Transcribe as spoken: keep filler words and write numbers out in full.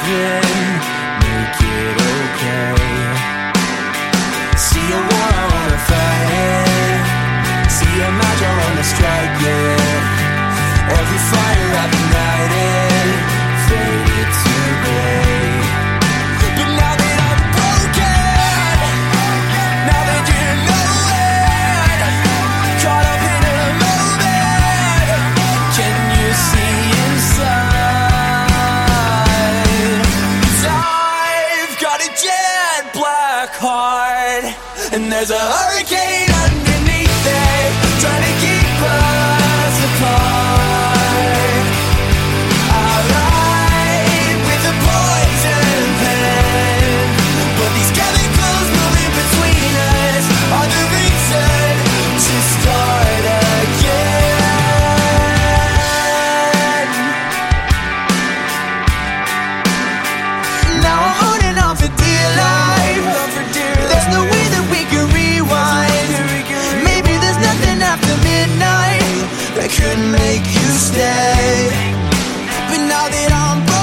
even make it okay. See a war, I wanna fight it. See a match, I wanna strike it. Every fire I've ignited faded to gray. But now that I'm broken, now that you know it, caught up in a moment, can you see inside? 'Cause I've got a jet black heart, and there's a hurricane underneath it, trying to keep us apart. I write with a poison pen, but these chemicals moving between us are the reason to start again. Now I'm holding on for dear life. There's no way that we can rewind. Maybe there's nothing after midnight that could make you stay. But now that I'm broken,